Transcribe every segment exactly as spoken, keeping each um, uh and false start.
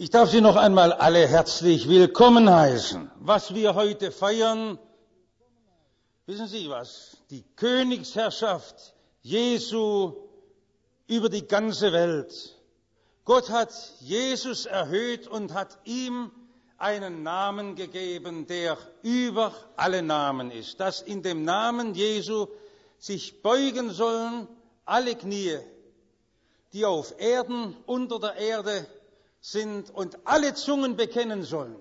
Ich darf Sie noch einmal alle herzlich willkommen heißen. Was wir heute feiern, wissen Sie was? Die Königsherrschaft Jesu über die ganze Welt. Gott hat Jesus erhöht und hat ihm einen Namen gegeben, der über alle Namen ist. Dass in dem Namen Jesu sich beugen sollen alle Knie, die auf Erden, unter der Erde sind, und alle Zungen bekennen sollen,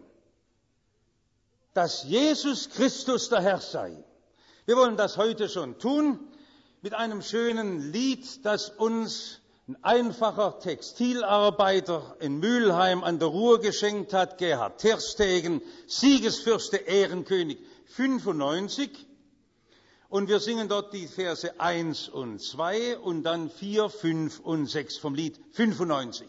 dass Jesus Christus der Herr sei. Wir wollen das heute schon tun mit einem schönen Lied, das uns ein einfacher Textilarbeiter in Mülheim an der Ruhr geschenkt hat, Gerhard Terstegen, Siegesfürste, Ehrenkönig, fünfundneunzig. Und wir singen dort die Verse eins und zwei und dann vier, fünf und sechs vom Lied fünfundneunzig.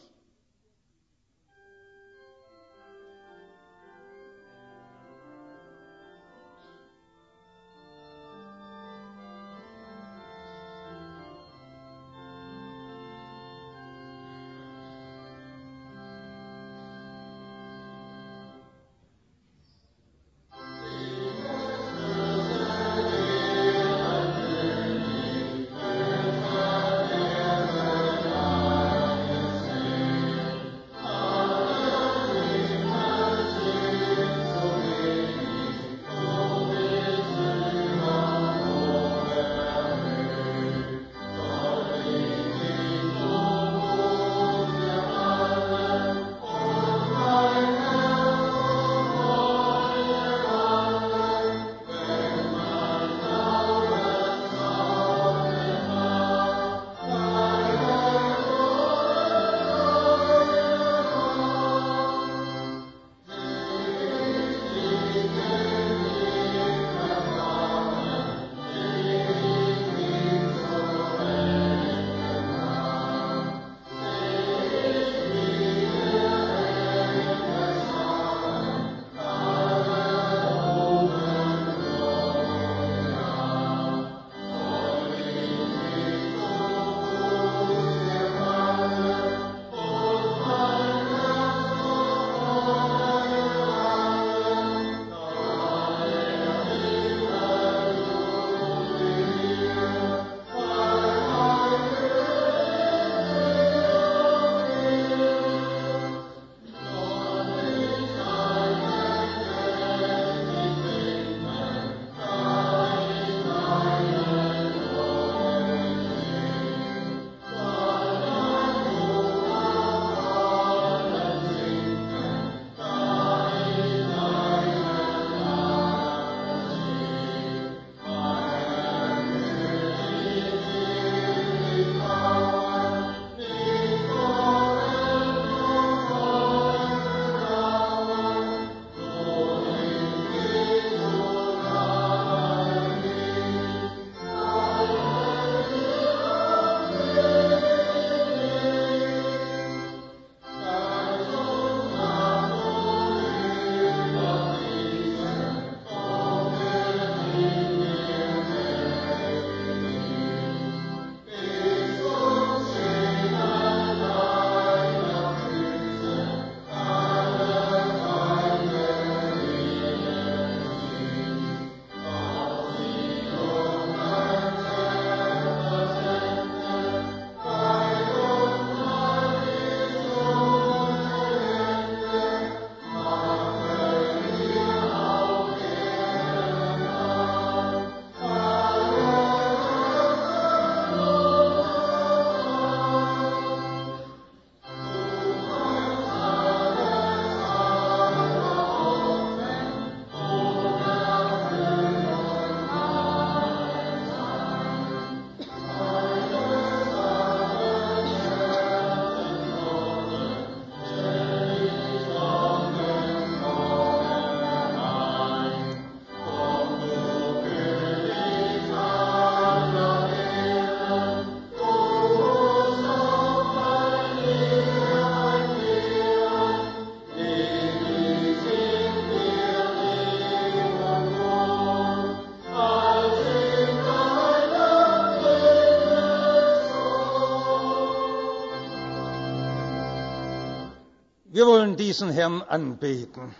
Wir wollen diesen Herrn anbeten.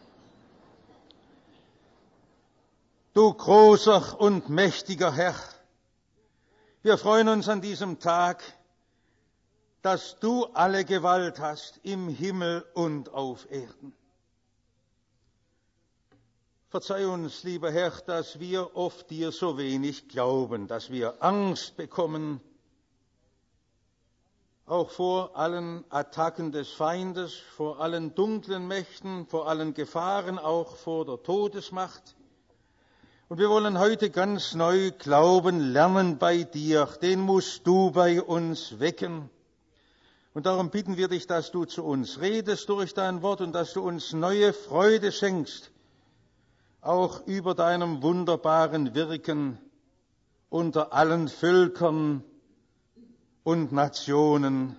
Du großer und mächtiger Herr, wir freuen uns an diesem Tag, dass du alle Gewalt hast im Himmel und auf Erden. Verzeih uns, lieber Herr, dass wir oft dir so wenig glauben, dass wir Angst bekommen, auch vor allen Attacken des Feindes, vor allen dunklen Mächten, vor allen Gefahren, auch vor der Todesmacht. Und wir wollen heute ganz neu glauben lernen bei dir, den musst du bei uns wecken. Und darum bitten wir dich, dass du zu uns redest durch dein Wort und dass du uns neue Freude schenkst, auch über deinem wunderbaren Wirken unter allen Völkern und Nationen,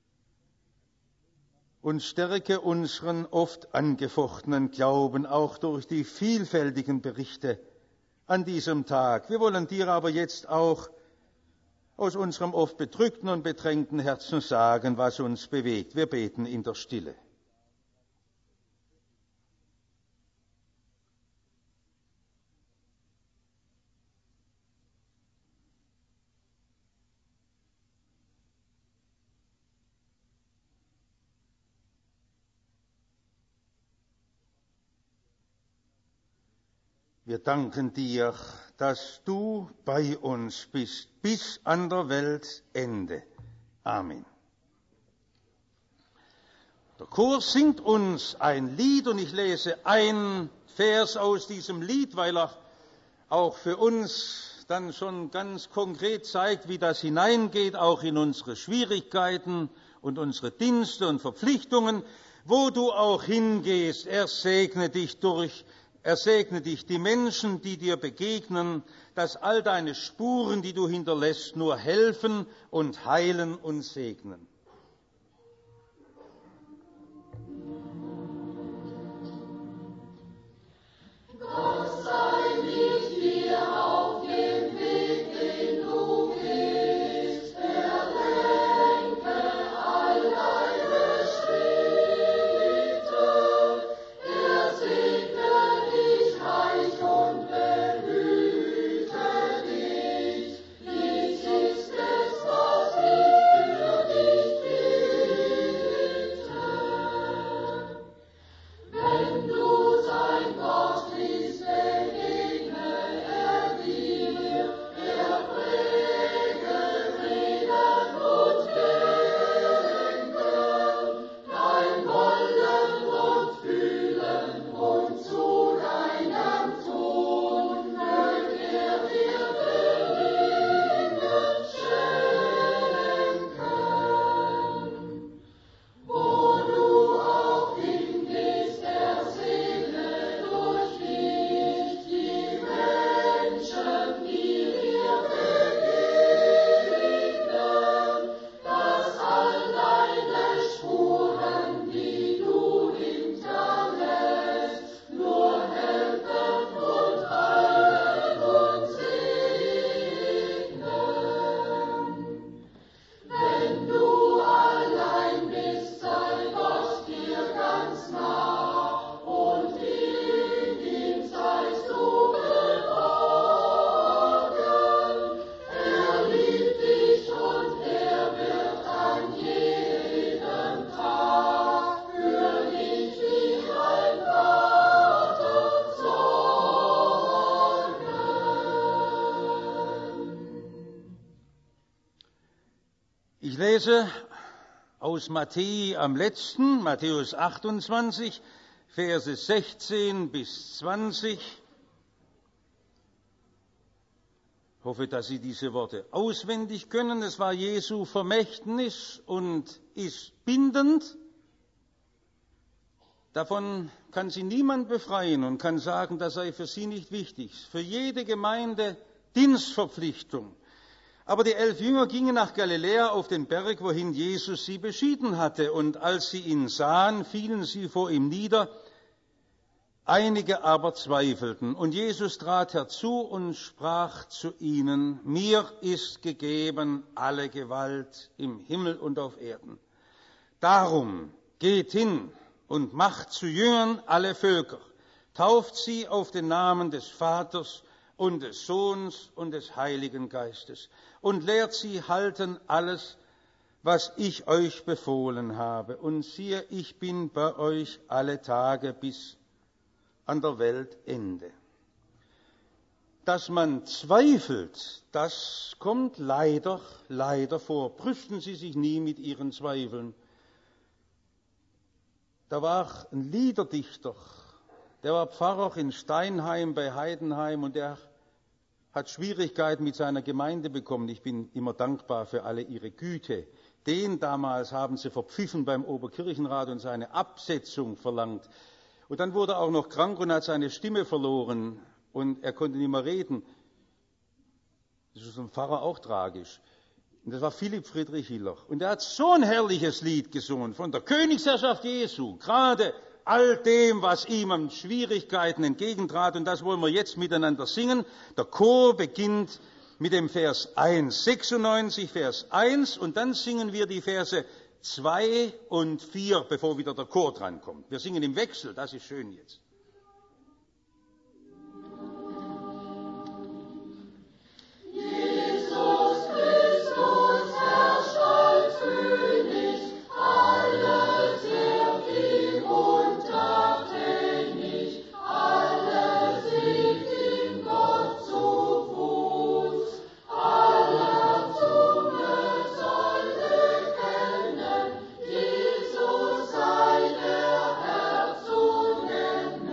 und stärke unseren oft angefochtenen Glauben auch durch die vielfältigen Berichte an diesem Tag. Wir wollen dir aber jetzt auch aus unserem oft bedrückten und bedrängten Herzen sagen, was uns bewegt. Wir beten in der Stille. Wir danken dir, dass du bei uns bist, bis an der Weltende. Amen. Der Chor singt uns ein Lied und ich lese einen Vers aus diesem Lied, weil er auch für uns dann schon ganz konkret zeigt, wie das hineingeht, auch in unsere Schwierigkeiten und unsere Dienste und Verpflichtungen. Wo du auch hingehst, er segne dich durch Er segne dich, die Menschen, die dir begegnen, dass all deine Spuren, die du hinterlässt, nur helfen und heilen und segnen. Gott sei mit dir auf dem Weg, den du gehst, erlenke all deine Schritte, er segne reich und behüte dich. Dies ist es, was ich für dich bitte. Wenn du sein Wort liest, begegne er dir, er präge Reden und Denken, dein Wollen und Fühlen und zu deinem Tun mög er dir gelingen schenken. Wo du auch hingehst, er segne durch dich die Menschen, die dir begegnen, dass all deine Spuren, die du hinterlässt, nur helfen und heilen und segnen. Wenn du allein bist, sei Gott dir ganz nah, und in ihm seist du geborgen. Er liebt dich und er wird an jedem Tag für dich wie ein Vater sorgen. Ich lese aus Matthäus am letzten, Matthäus achtundzwanzig, Verse sechzehn bis zwanzig. Ich hoffe, dass Sie diese Worte auswendig können. Es war Jesu Vermächtnis und ist bindend. Davon kann sie niemand befreien und kann sagen, das sei für sie nicht wichtig. Für jede Gemeinde Dienstverpflichtung. Aber die elf Jünger gingen nach Galiläa auf den Berg, wohin Jesus sie beschieden hatte. Und als sie ihn sahen, fielen sie vor ihm nieder. Einige aber zweifelten. Und Jesus trat herzu und sprach zu ihnen: Mir ist gegeben alle Gewalt im Himmel und auf Erden. Darum geht hin und macht zu Jüngern alle Völker, tauft sie auf den Namen des Vaters und des Sohns und des Heiligen Geistes und lehrt sie halten alles, was ich euch befohlen habe. Und siehe, ich bin bei euch alle Tage bis an der Weltende. Dass man zweifelt, das kommt leider, leider vor. Brüsten Sie sich nie mit Ihren Zweifeln. Da war ein Liederdichter, der war Pfarrer in Steinheim bei Heidenheim und der hat Schwierigkeiten mit seiner Gemeinde bekommen. Ich bin immer dankbar für alle ihre Güte. Den damals haben sie verpfiffen beim Oberkirchenrat und seine Absetzung verlangt. Und dann wurde er auch noch krank und hat seine Stimme verloren und er konnte nicht mehr reden. Das ist für einen Pfarrer auch tragisch. Und das war Philipp Friedrich Hiller. Und er hat so ein herrliches Lied gesungen von der Königsherrschaft Jesu, gerade all dem, was ihm an Schwierigkeiten entgegentrat. Und das wollen wir jetzt miteinander singen. Der Chor beginnt mit dem Vers eins, sechsundneunzig, Vers eins, und dann singen wir die Verse zwei und vier, bevor wieder der Chor drankommt. Wir singen im Wechsel, das ist schön jetzt. Jesus sei der Herr zu nennen.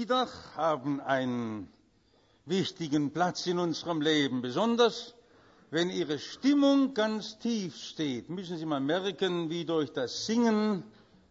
Lieder haben einen wichtigen Platz in unserem Leben, besonders wenn Ihre Stimmung ganz tief steht, müssen Sie mal merken, wie durch das Singen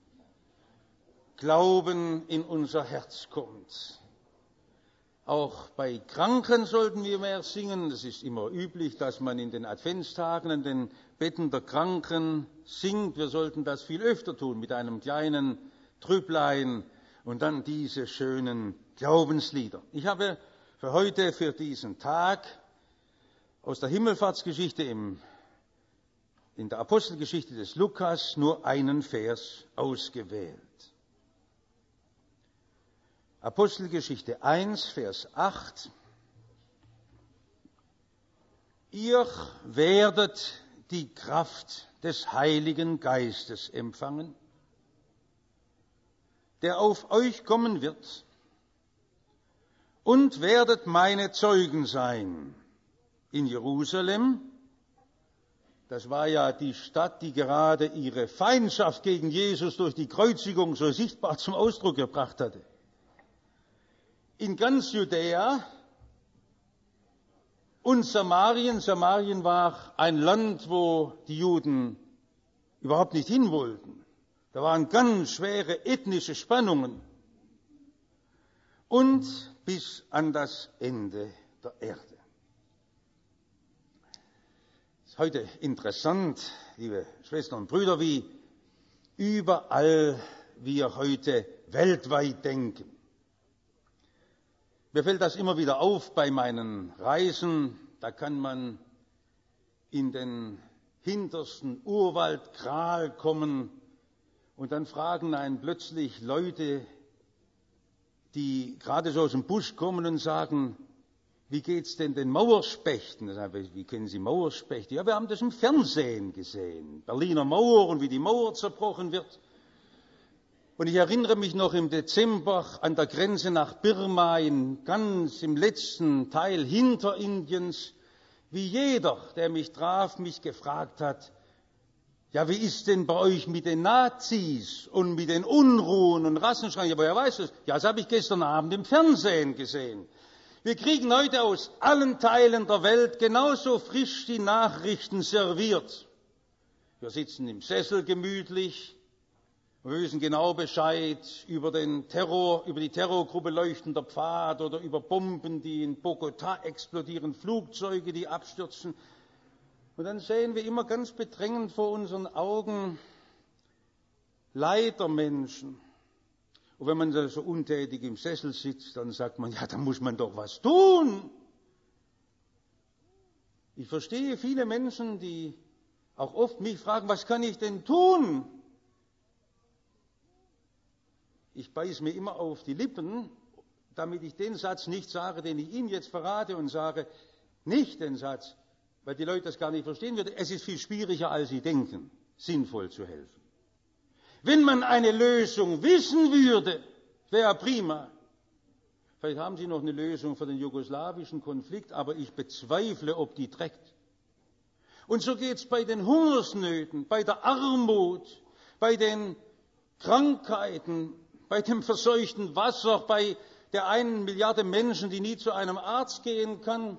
Glauben in unser Herz kommt. Auch bei Kranken sollten wir mehr singen. Es ist immer üblich, dass man in den Adventstagen an den Betten der Kranken singt. Wir sollten das viel öfter tun, mit einem kleinen Trüblein und dann diese schönen Glaubenslieder. Ich habe für heute, für diesen Tag, aus der Himmelfahrtsgeschichte im, in der Apostelgeschichte des Lukas nur einen Vers ausgewählt. Apostelgeschichte eins, Vers acht. Ihr werdet die Kraft des Heiligen Geistes empfangen, der auf euch kommen wird, und werdet meine Zeugen sein in Jerusalem. Das war ja die Stadt, die gerade ihre Feindschaft gegen Jesus durch die Kreuzigung so sichtbar zum Ausdruck gebracht hatte. In ganz Judäa und Samarien. Samarien war ein Land, wo die Juden überhaupt nicht hin wollten. Da waren ganz schwere ethnische Spannungen. Und bis an das Ende der Erde. Es ist heute interessant, liebe Schwestern und Brüder, wie überall wir heute weltweit denken. Mir fällt das immer wieder auf bei meinen Reisen. Da kann man in den hintersten Urwald Kral kommen und dann fragen einen plötzlich Leute, die gerade so aus dem Busch kommen und sagen, wie geht's denn den Mauerspechten? Wie kennen Sie Mauerspechte? Ja, wir haben das im Fernsehen gesehen. Berliner Mauer und wie die Mauer zerbrochen wird. Und ich erinnere mich noch im Dezember an der Grenze nach Birma, in ganz im letzten Teil Hinterindiens, wie jeder, der mich traf, mich gefragt hat, ja, wie ist denn bei euch mit den Nazis und mit den Unruhen und Rassenschreien? Ja, woher weißt du das? Ja, das habe ich gestern Abend im Fernsehen gesehen. Wir kriegen heute aus allen Teilen der Welt genauso frisch die Nachrichten serviert. Wir sitzen im Sessel gemütlich. Wir wissen genau Bescheid über den Terror, über die Terrorgruppe Leuchtender Pfad oder über Bomben, die in Bogotá explodieren, Flugzeuge, die abstürzen. Und dann sehen wir immer ganz bedrängend vor unseren Augen Leid der Menschen. Und wenn man so untätig im Sessel sitzt, dann sagt man, ja, da muss man doch was tun. Ich verstehe viele Menschen, die auch oft mich fragen, was kann ich denn tun? Ich beiße mir immer auf die Lippen, damit ich den Satz nicht sage, den ich Ihnen jetzt verrate, und sage nicht den Satz, weil die Leute das gar nicht verstehen würden. Es ist viel schwieriger, als Sie denken, sinnvoll zu helfen. Wenn man eine Lösung wissen würde, wäre prima. Vielleicht haben Sie noch eine Lösung für den jugoslawischen Konflikt, aber ich bezweifle, ob die trägt. Und so geht es bei den Hungersnöten, bei der Armut, bei den Krankheiten, bei dem verseuchten Wasser, bei der einen Milliarde Menschen, die nie zu einem Arzt gehen kann.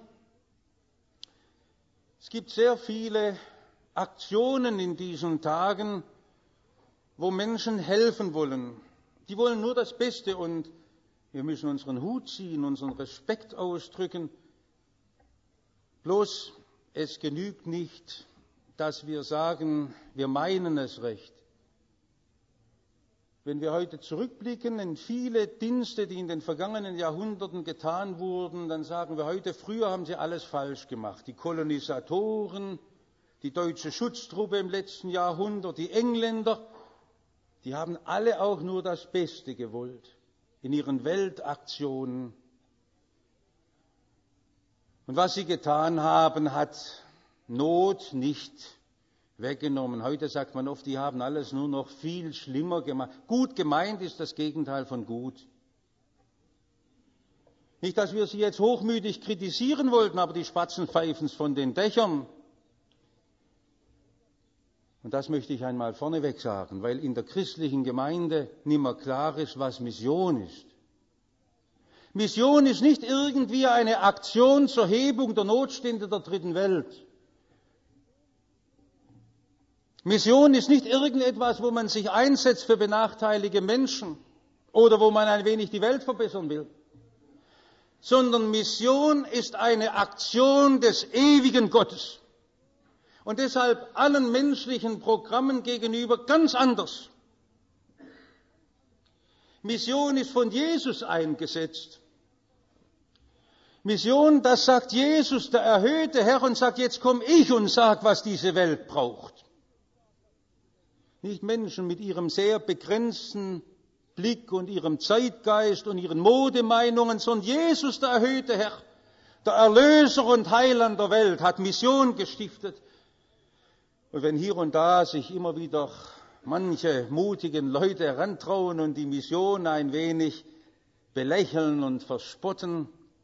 Es gibt sehr viele Aktionen in diesen Tagen, wo Menschen helfen wollen. Die wollen nur das Beste und wir müssen unseren Hut ziehen, unseren Respekt ausdrücken. Bloß es genügt nicht, dass wir sagen, wir meinen es recht. Wenn wir heute zurückblicken in viele Dienste, die in den vergangenen Jahrhunderten getan wurden, dann sagen wir heute, früher haben sie alles falsch gemacht. Die Kolonisatoren, die deutsche Schutztruppe im letzten Jahrhundert, die Engländer, die haben alle auch nur das Beste gewollt in ihren Weltaktionen. Und was sie getan haben, hat Not nicht weggenommen. Heute sagt man oft, die haben alles nur noch viel schlimmer gemacht. Gut gemeint ist das Gegenteil von gut. Nicht, dass wir sie jetzt hochmütig kritisieren wollten, aber die Spatzen pfeifen es von den Dächern. Und das möchte ich einmal vorneweg sagen, weil in der christlichen Gemeinde nimmer klar ist, was Mission ist. Mission ist nicht irgendwie eine Aktion zur Hebung der Notstände der dritten Welt. Mission ist nicht irgendetwas, wo man sich einsetzt für benachteiligte Menschen oder wo man ein wenig die Welt verbessern will, sondern Mission ist eine Aktion des ewigen Gottes und deshalb allen menschlichen Programmen gegenüber ganz anders. Mission ist von Jesus eingesetzt. Mission, das sagt Jesus, der erhöhte Herr, und sagt, jetzt komme ich und sag, was diese Welt braucht. Nicht Menschen mit ihrem sehr begrenzten Blick und ihrem Zeitgeist und ihren Modemeinungen, sondern Jesus, der erhöhte Herr, der Erlöser und Heiland der Welt, hat Mission gestiftet. Und wenn hier und da sich immer wieder manche mutigen Leute herantrauen und die Mission ein wenig belächeln und verspotten,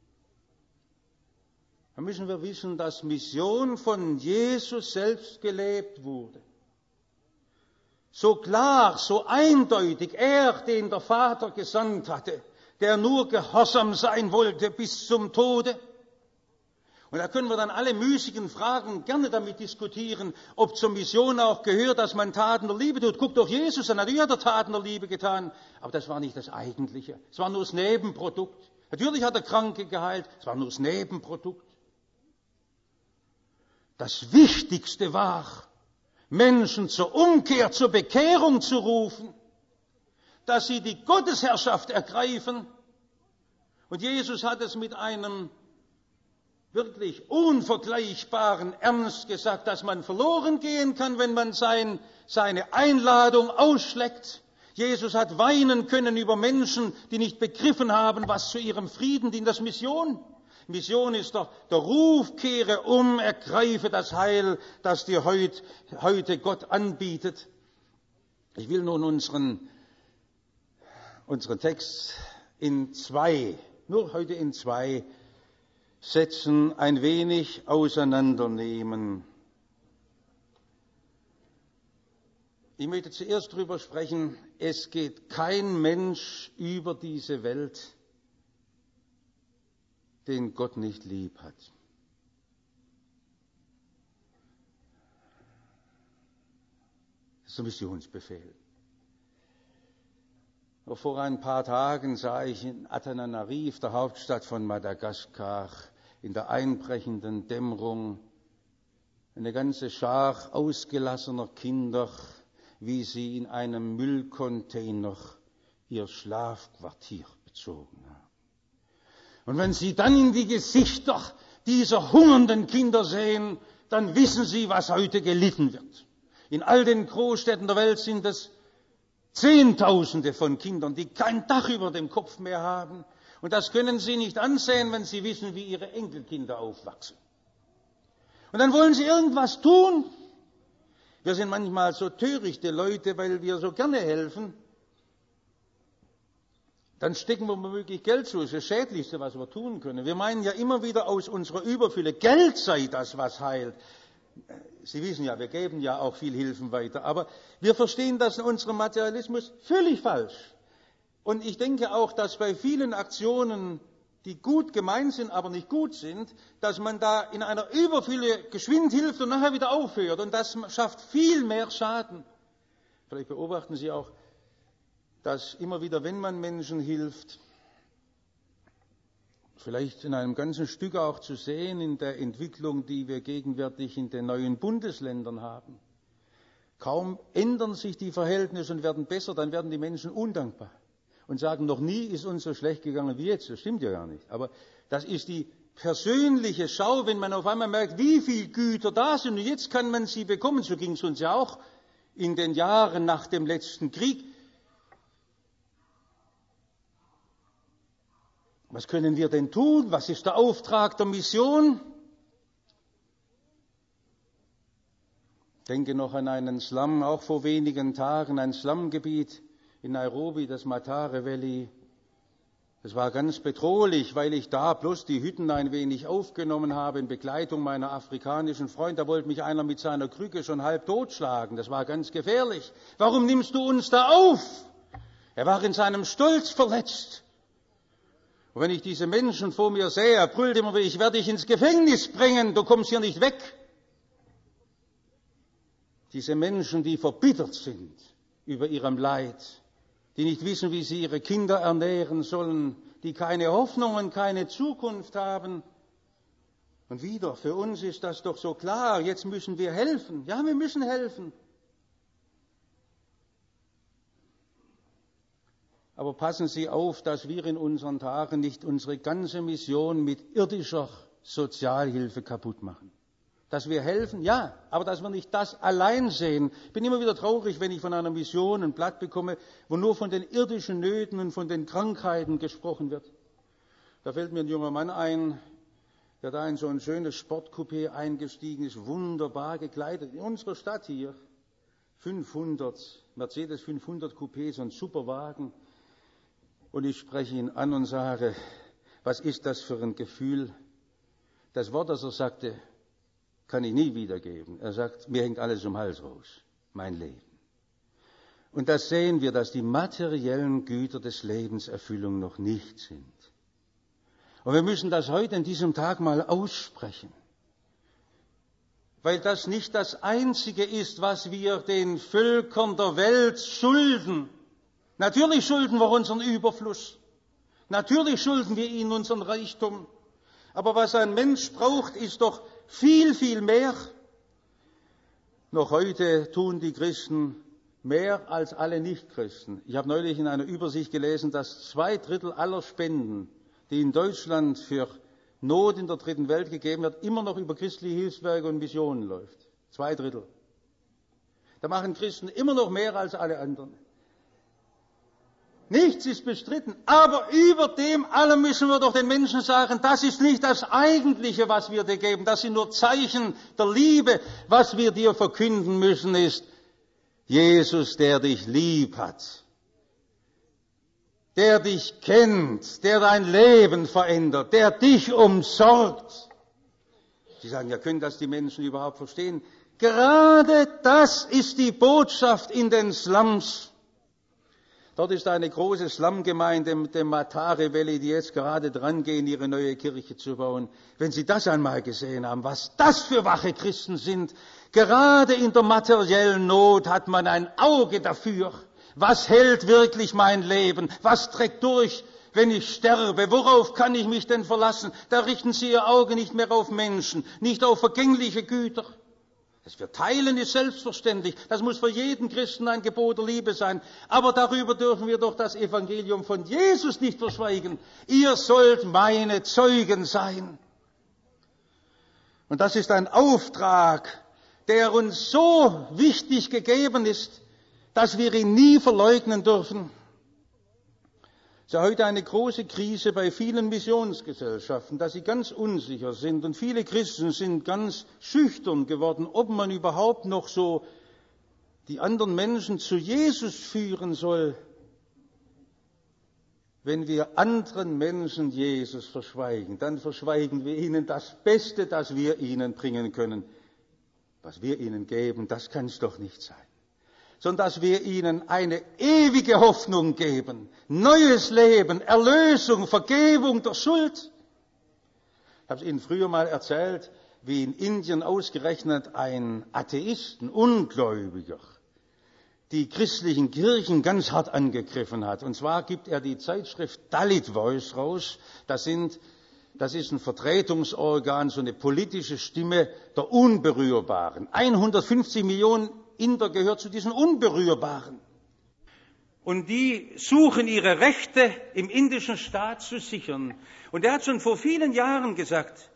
dann müssen wir wissen, dass Mission von Jesus selbst gelebt wurde. So klar, so eindeutig, er, den der Vater gesandt hatte, der nur gehorsam sein wollte bis zum Tode. Und da können wir dann alle müßigen Fragen gerne damit diskutieren, ob zur Mission auch gehört, dass man Taten der Liebe tut. Guckt doch Jesus an, natürlich hat er Taten der Liebe getan, aber das war nicht das Eigentliche. Es war nur das Nebenprodukt. Natürlich hat er Kranke geheilt, es war nur das Nebenprodukt. Das Wichtigste war, Menschen zur Umkehr, zur Bekehrung zu rufen, dass sie die Gottesherrschaft ergreifen. Und Jesus hat es mit einem wirklich unvergleichbaren Ernst gesagt, dass man verloren gehen kann, wenn man sein, seine Einladung ausschlägt. Jesus hat weinen können über Menschen, die nicht begriffen haben, was zu ihrem Frieden dient. Das ist Mission. Mission ist der, der Ruf, kehre um, ergreife das Heil, das dir heut, heute Gott anbietet. Ich will nun unseren, unseren Text in zwei, nur heute in zwei Sätzen ein wenig auseinandernehmen. Ich möchte zuerst darüber sprechen, es geht kein Mensch über diese Welt, den Gott nicht lieb hat. Das ist ein Missionsbefehl. Vor ein paar Tagen sah ich in Antananarivo, der Hauptstadt von Madagaskar, in der einbrechenden Dämmerung eine ganze Schar ausgelassener Kinder, wie sie in einem Müllcontainer ihr Schlafquartier bezogen haben. Und wenn Sie dann in die Gesichter dieser hungernden Kinder sehen, dann wissen Sie, was heute gelitten wird. In all den Großstädten der Welt sind es Zehntausende von Kindern, die kein Dach über dem Kopf mehr haben. Und das können Sie nicht ansehen, wenn Sie wissen, wie Ihre Enkelkinder aufwachsen. Und dann wollen Sie irgendwas tun. Wir sind manchmal so törichte Leute, weil wir so gerne helfen. Dann stecken wir womöglich Geld zu. Das ist das Schädlichste, was wir tun können. Wir meinen ja immer wieder, aus unserer Überfülle Geld sei das, was heilt. Sie wissen ja, wir geben ja auch viel Hilfen weiter. Aber wir verstehen das in unserem Materialismus völlig falsch. Und ich denke auch, dass bei vielen Aktionen, die gut gemeint sind, aber nicht gut sind, dass man da in einer Überfülle geschwind hilft und nachher wieder aufhört. Und das schafft viel mehr Schaden. Vielleicht beobachten Sie auch, dass immer wieder, wenn man Menschen hilft, vielleicht in einem ganzen Stück auch zu sehen in der Entwicklung, die wir gegenwärtig in den neuen Bundesländern haben. Kaum ändern sich die Verhältnisse und werden besser, dann werden die Menschen undankbar und sagen, noch nie ist uns so schlecht gegangen wie jetzt. Das stimmt ja gar nicht. Aber das ist die persönliche Schau, wenn man auf einmal merkt, wie viel Güter da sind und jetzt kann man sie bekommen. So ging es uns ja auch in den Jahren nach dem letzten Krieg. Was können wir denn tun? Was ist der Auftrag der Mission? Ich denke noch an einen Slum, auch vor wenigen Tagen, ein Slumgebiet in Nairobi, das Mathare Valley. Es war ganz bedrohlich, weil ich da bloß die Hütten ein wenig aufgenommen habe in Begleitung meiner afrikanischen Freunde. Da wollte mich einer mit seiner Krücke schon halb totschlagen. Das war ganz gefährlich. Warum nimmst du uns da auf? Er war in seinem Stolz verletzt. Und wenn ich diese Menschen vor mir sehe, er brüllt immer wieder, ich werde dich ins Gefängnis bringen, du kommst hier nicht weg. Diese Menschen, die verbittert sind über ihrem Leid, die nicht wissen, wie sie ihre Kinder ernähren sollen, die keine Hoffnung und keine Zukunft haben. Und wieder, für uns ist das doch so klar, jetzt müssen wir helfen. Ja, wir müssen helfen. Aber passen Sie auf, dass wir in unseren Tagen nicht unsere ganze Mission mit irdischer Sozialhilfe kaputt machen. Dass wir helfen, ja, aber dass wir nicht das allein sehen. Ich bin immer wieder traurig, wenn ich von einer Mission ein Blatt bekomme, wo nur von den irdischen Nöten und von den Krankheiten gesprochen wird. Da fällt mir ein junger Mann ein, der da in so ein schönes Sportcoupé eingestiegen ist, wunderbar gekleidet. In unserer Stadt hier, fünfhundert, Mercedes fünfhundert Coupé, so ein super Wagen. Und ich spreche ihn an und sage, was ist das für ein Gefühl? Das Wort, das er sagte, kann ich nie wiedergeben. Er sagt, mir hängt alles um den Hals raus, mein Leben. Und das sehen wir, dass die materiellen Güter des Lebens Erfüllung noch nicht sind. Und wir müssen das heute an diesem Tag mal aussprechen. Weil das nicht das Einzige ist, was wir den Völkern der Welt schulden. Natürlich schulden wir unseren Überfluss. Natürlich schulden wir ihnen unseren Reichtum. Aber was ein Mensch braucht, ist doch viel, viel mehr. Noch heute tun die Christen mehr als alle Nichtchristen. Ich habe neulich in einer Übersicht gelesen, dass zwei Drittel aller Spenden, die in Deutschland für Not in der dritten Welt gegeben wird, immer noch über christliche Hilfswerke und Missionen läuft. Zwei Drittel. Da machen Christen immer noch mehr als alle anderen. Nichts ist bestritten, aber über dem allem müssen wir doch den Menschen sagen, das ist nicht das Eigentliche, was wir dir geben, das sind nur Zeichen der Liebe. Was wir dir verkünden müssen ist, Jesus, der dich lieb hat, der dich kennt, der dein Leben verändert, der dich umsorgt. Sie sagen, ja, können das die Menschen überhaupt verstehen? Gerade das ist die Botschaft in den Slums. Dort ist eine große Slumgemeinde mit dem Matare Valley, die jetzt gerade dran gehen, ihre neue Kirche zu bauen. Wenn Sie das einmal gesehen haben, was das für wache Christen sind, gerade in der materiellen Not hat man ein Auge dafür. Was hält wirklich mein Leben? Was trägt durch, wenn ich sterbe? Worauf kann ich mich denn verlassen? Da richten Sie Ihr Auge nicht mehr auf Menschen, nicht auf vergängliche Güter. Das wir teilen ist selbstverständlich. Das muss für jeden Christen ein Gebot der Liebe sein. Aber darüber dürfen wir doch das Evangelium von Jesus nicht verschweigen. Ihr sollt meine Zeugen sein. Und das ist ein Auftrag, der uns so wichtig gegeben ist, dass wir ihn nie verleugnen dürfen. Es ist ja heute eine große Krise bei vielen Missionsgesellschaften, dass sie ganz unsicher sind und viele Christen sind ganz schüchtern geworden, ob man überhaupt noch so die anderen Menschen zu Jesus führen soll, wenn wir anderen Menschen Jesus verschweigen. Dann verschweigen wir ihnen das Beste, das wir ihnen bringen können. Was wir ihnen geben, das kann es doch nicht sein. Sondern dass wir ihnen eine ewige Hoffnung geben, neues Leben, Erlösung, Vergebung der Schuld. Ich habe es Ihnen früher mal erzählt, wie in Indien ausgerechnet ein Atheist, ein Ungläubiger, die christlichen Kirchen ganz hart angegriffen hat. Und zwar gibt er die Zeitschrift Dalit Voice raus. Das sind Das ist ein Vertretungsorgan, so eine politische Stimme der Unberührbaren. hundertfünfzig Millionen Inder gehört zu diesen Unberührbaren. Und die suchen ihre Rechte im indischen Staat zu sichern. Und er hat schon vor vielen Jahren gesagt,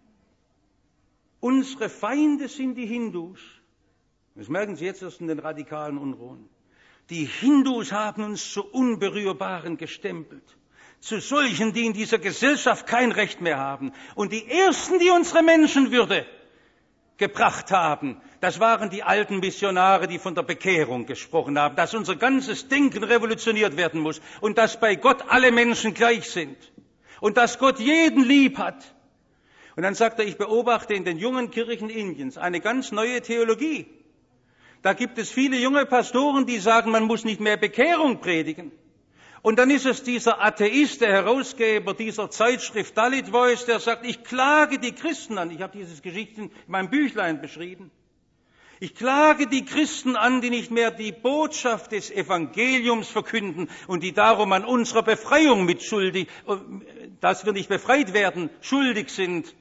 unsere Feinde sind die Hindus. Das merken Sie jetzt erst in den radikalen Unruhen. Die Hindus haben uns zu Unberührbaren gestempelt. Zu solchen, die in dieser Gesellschaft kein Recht mehr haben. Und die Ersten, die unsere Menschenwürde gebracht haben, das waren die alten Missionare, die von der Bekehrung gesprochen haben, dass unser ganzes Denken revolutioniert werden muss und dass bei Gott alle Menschen gleich sind und dass Gott jeden lieb hat. Und dann sagt er, ich beobachte in den jungen Kirchen Indiens eine ganz neue Theologie. Da gibt es viele junge Pastoren, die sagen, man muss nicht mehr Bekehrung predigen. Und dann ist es dieser Atheist, der Herausgeber dieser Zeitschrift Dalit Voice, der sagt, ich klage die Christen an. Ich habe dieses Geschichten in meinem Büchlein beschrieben. Ich klage die Christen an, die nicht mehr die Botschaft des Evangeliums verkünden und die darum an unserer Befreiung mitschuldig, dass wir nicht befreit werden, schuldig sind.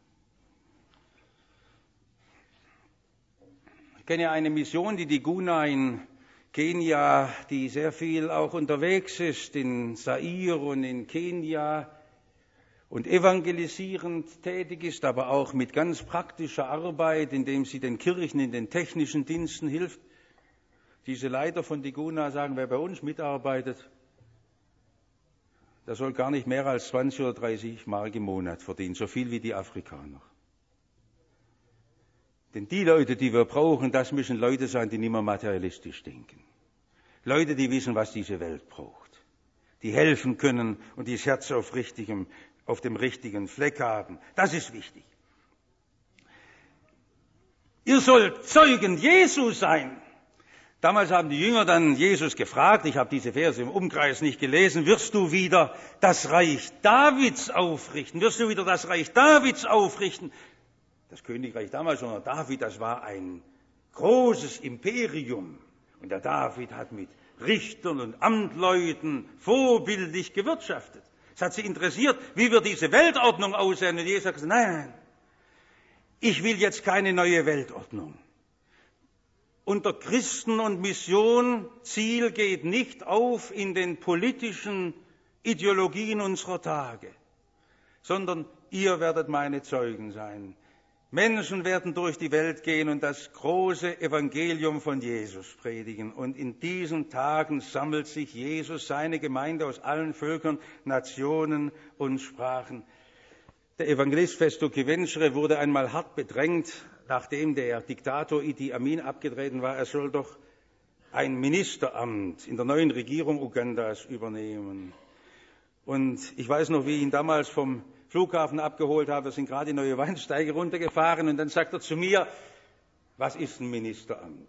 Ich kenne eine Mission, die die Guna in Kenia, die sehr viel auch unterwegs ist, in Zaire und in Kenia und evangelisierend tätig ist, aber auch mit ganz praktischer Arbeit, indem sie den Kirchen in den technischen Diensten hilft. Diese Leiter von Diguna sagen, wer bei uns mitarbeitet, der soll gar nicht mehr als zwanzig oder dreißig Mark im Monat verdienen, so viel wie die Afrikaner. Denn die Leute, die wir brauchen, das müssen Leute sein, die nicht mehr materialistisch denken. Leute, die wissen, was diese Welt braucht. Die helfen können und die das Herz auf, richtigem, auf dem richtigen Fleck haben. Das ist wichtig. Ihr sollt Zeugen Jesu sein. Damals haben die Jünger dann Jesus gefragt, ich habe diese Verse im Umkreis nicht gelesen, wirst du wieder das Reich Davids aufrichten? Wirst du wieder das Reich Davids aufrichten? Das Königreich damals unter David, das war ein großes Imperium. Und der David hat mit Richtern und Amtleuten vorbildlich gewirtschaftet. Es hat sie interessiert, wie wird diese Weltordnung aussehen? Und Jesus hat gesagt, nein, ich will jetzt keine neue Weltordnung. Unter Christen und Mission, Ziel geht nicht auf in den politischen Ideologien unserer Tage, sondern ihr werdet meine Zeugen sein. Menschen werden durch die Welt gehen und das große Evangelium von Jesus predigen. Und in diesen Tagen sammelt sich Jesus, seine Gemeinde aus allen Völkern, Nationen und Sprachen. Der Evangelist Festo Chiventre wurde einmal hart bedrängt, nachdem der Diktator Idi Amin abgetreten war. Er soll doch ein Ministeramt in der neuen Regierung Ugandas übernehmen. Und ich weiß noch, wie ich ihn damals vom Flughafen abgeholt habe. Wir sind gerade die neue Weinsteige runtergefahren und dann sagt er zu mir, was ist ein Ministeramt?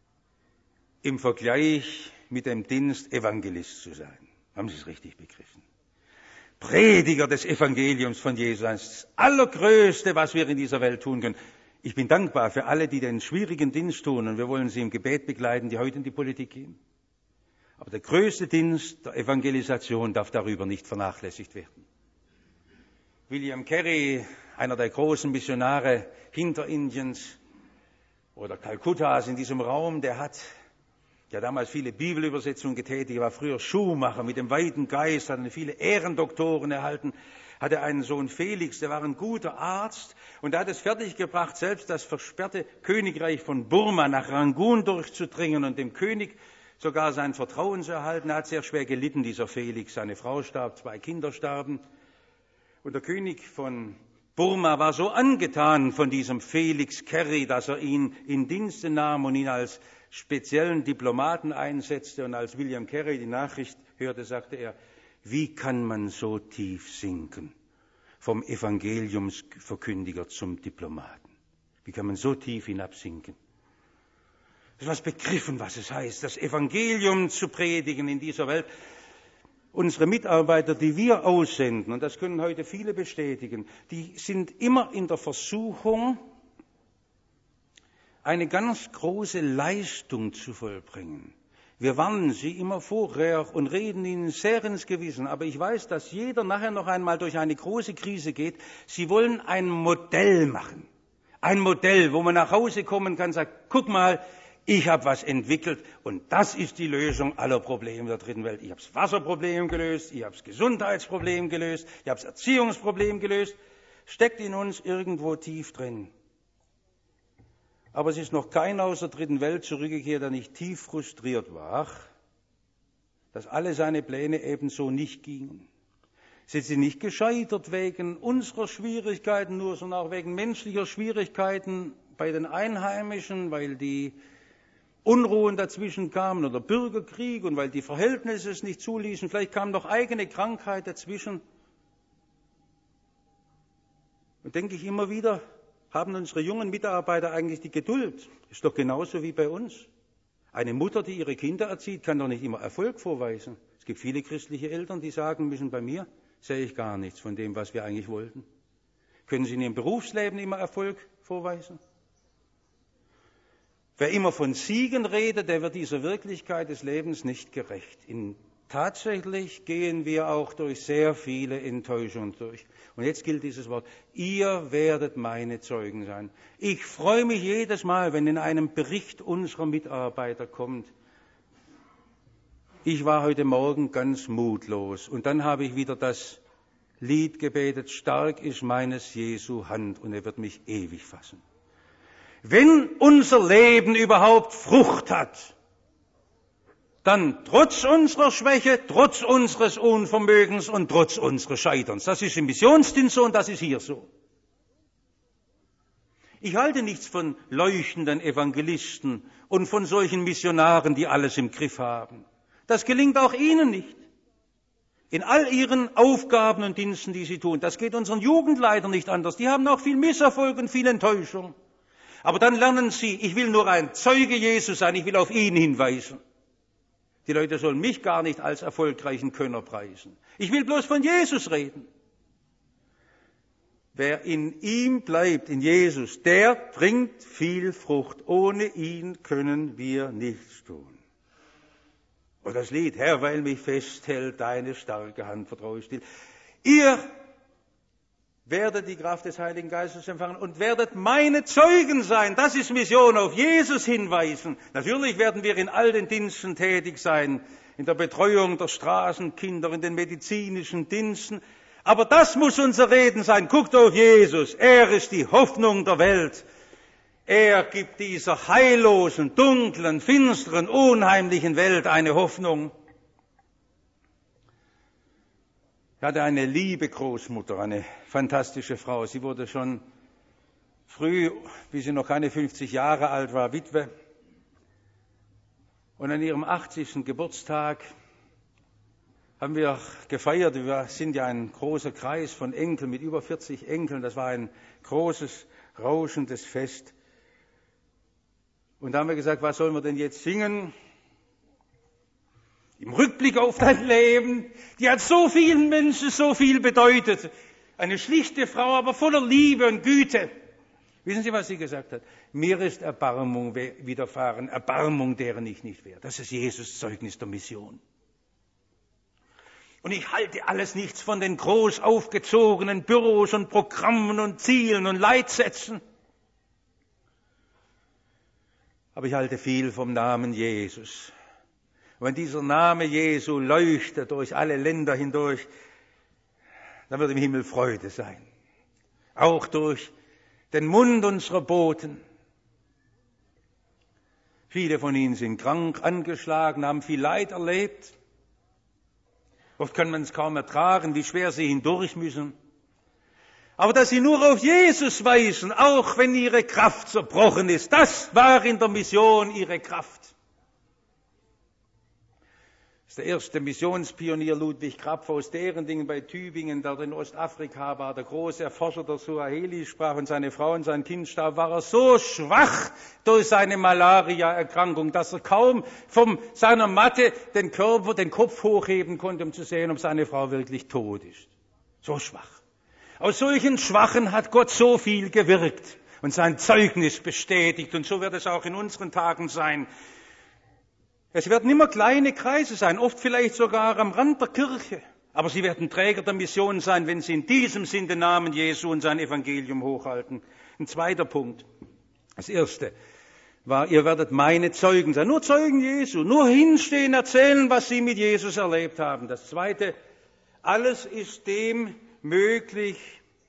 Im Vergleich mit dem Dienst, Evangelist zu sein. Haben Sie es richtig begriffen? Prediger des Evangeliums von Jesus, das Allergrößte, was wir in dieser Welt tun können. Ich bin dankbar für alle, die den schwierigen Dienst tun und wir wollen sie im Gebet begleiten, die heute in die Politik gehen. Aber der größte Dienst der Evangelisation darf darüber nicht vernachlässigt werden. William Carey, einer der großen Missionare Hinterindiens oder Kalkuttas in diesem Raum, der hat ja damals viele Bibelübersetzungen getätigt, war früher Schuhmacher mit dem weiten Geist, hat viele Ehrendoktoren erhalten, hatte einen Sohn Felix, der war ein guter Arzt und er hat es fertiggebracht, selbst das versperrte Königreich von Burma nach Rangoon durchzudringen und dem König sogar sein Vertrauen zu erhalten. Er hat sehr schwer gelitten, dieser Felix. Seine Frau starb, zwei Kinder starben. Und der König von Burma war so angetan von diesem Felix Carey, dass er ihn in Dienste nahm und ihn als speziellen Diplomaten einsetzte. Und als William Carey die Nachricht hörte, sagte er, wie kann man so tief sinken vom Evangeliumsverkündiger zum Diplomaten? Wie kann man so tief hinabsinken? Du hast begriffen, was es heißt, das Evangelium zu predigen in dieser Welt. Unsere Mitarbeiter, die wir aussenden, und das können heute viele bestätigen, die sind immer in der Versuchung, eine ganz große Leistung zu vollbringen. Wir warnen sie immer vorher und reden ihnen sehr ins Gewissen, aber ich weiß, dass jeder nachher noch einmal durch eine große Krise geht. Sie wollen ein Modell machen, ein Modell, wo man nach Hause kommen kann und sagt, guck mal, ich habe was entwickelt und das ist die Lösung aller Probleme der dritten Welt. Ich habe das Wasserproblem gelöst, ich habe das Gesundheitsproblem gelöst, ich habe das Erziehungsproblem gelöst. Steckt in uns irgendwo tief drin. Aber es ist noch keiner aus der dritten Welt zurückgekehrt, der nicht tief frustriert war, dass alle seine Pläne ebenso nicht gingen. Sie sind nicht gescheitert wegen unserer Schwierigkeiten nur, sondern auch wegen menschlicher Schwierigkeiten bei den Einheimischen, weil die Unruhen dazwischen kamen oder Bürgerkrieg und weil die Verhältnisse es nicht zuließen. Vielleicht kam noch eigene Krankheit dazwischen. Und denke ich immer wieder, haben unsere jungen Mitarbeiter eigentlich die Geduld? Ist doch genauso wie bei uns. Eine Mutter, die ihre Kinder erzieht, kann doch nicht immer Erfolg vorweisen. Es gibt viele christliche Eltern, die sagen müssen, bei mir sehe ich gar nichts von dem, was wir eigentlich wollten. Können Sie in Ihrem Berufsleben immer Erfolg vorweisen? Wer immer von Siegen redet, der wird dieser Wirklichkeit des Lebens nicht gerecht. In, tatsächlich gehen wir auch durch sehr viele Enttäuschungen durch. Und jetzt gilt dieses Wort, ihr werdet meine Zeugen sein. Ich freue mich jedes Mal, wenn in einem Bericht unserer Mitarbeiter kommt, ich war heute Morgen ganz mutlos und dann habe ich wieder das Lied gebetet, stark ist meines Jesu Hand und er wird mich ewig fassen. Wenn unser Leben überhaupt Frucht hat, dann trotz unserer Schwäche, trotz unseres Unvermögens und trotz unseres Scheiterns. Das ist im Missionsdienst so und das ist hier so. Ich halte nichts von leuchtenden Evangelisten und von solchen Missionaren, die alles im Griff haben. Das gelingt auch Ihnen nicht. In all Ihren Aufgaben und Diensten, die Sie tun. Das geht unseren Jugendleitern nicht anders. Die haben auch viel Misserfolg und viel Enttäuschung. Aber dann lernen Sie, ich will nur ein Zeuge Jesu sein, ich will auf ihn hinweisen. Die Leute sollen mich gar nicht als erfolgreichen Könner preisen. Ich will bloß von Jesus reden. Wer in ihm bleibt, in Jesus, der bringt viel Frucht. Ohne ihn können wir nichts tun. Und das Lied, Herr, weil mich festhält, deine starke Hand vertraue ich still. Ihr werdet die Kraft des Heiligen Geistes empfangen und werdet meine Zeugen sein. Das ist Mission, auf Jesus hinweisen. Natürlich werden wir in all den Diensten tätig sein, in der Betreuung der Straßenkinder, in den medizinischen Diensten. Aber das muss unser Reden sein. Guckt auf Jesus. Er ist die Hoffnung der Welt. Er gibt dieser heillosen, dunklen, finsteren, unheimlichen Welt eine Hoffnung. Ich hatte eine liebe Großmutter, eine fantastische Frau. Sie wurde schon früh, wie sie noch keine fünfzig Jahre alt war, Witwe. Und an ihrem achtzigsten Geburtstag haben wir gefeiert. Wir sind ja ein großer Kreis von Enkeln mit über vierzig Enkeln. Das war ein großes, rauschendes Fest. Und da haben wir gesagt, was sollen wir denn jetzt singen? Im Rückblick auf dein Leben, die hat so vielen Menschen so viel bedeutet. Eine schlichte Frau, aber voller Liebe und Güte. Wissen Sie, was sie gesagt hat? Mir ist Erbarmung widerfahren, Erbarmung, deren ich nicht wäre. Das ist Jesus Zeugnis der Mission. Und ich halte alles nichts von den groß aufgezogenen Büros und Programmen und Zielen und Leitsätzen. Aber ich halte viel vom Namen Jesus. Und wenn dieser Name Jesu leuchtet durch alle Länder hindurch, dann wird im Himmel Freude sein. Auch durch den Mund unserer Boten. Viele von ihnen sind krank, angeschlagen, haben viel Leid erlebt. Oft kann man es kaum ertragen, wie schwer sie hindurch müssen. Aber dass sie nur auf Jesus weisen, auch wenn ihre Kraft zerbrochen ist, das war in der Mission ihre Kraft. Das ist der erste Missionspionier Ludwig Krapf aus Derendingen bei Tübingen, der in Ostafrika war, der große Erforscher der Suaheli-Sprache, und seine Frau und sein Kind starb, war er so schwach durch seine Malaria-Erkrankung, dass er kaum von seiner Matte den Körper, den Kopf hochheben konnte, um zu sehen, ob seine Frau wirklich tot ist. So schwach. Aus solchen Schwachen hat Gott so viel gewirkt und sein Zeugnis bestätigt. Und so wird es auch in unseren Tagen sein. Es werden immer kleine Kreise sein, oft vielleicht sogar am Rand der Kirche. Aber sie werden Träger der Mission sein, wenn sie in diesem Sinn den Namen Jesu und sein Evangelium hochhalten. Ein zweiter Punkt. Das erste war, ihr werdet meine Zeugen sein. Nur Zeugen Jesu. Nur hinstehen, erzählen, was sie mit Jesus erlebt haben. Das zweite, alles ist dem möglich,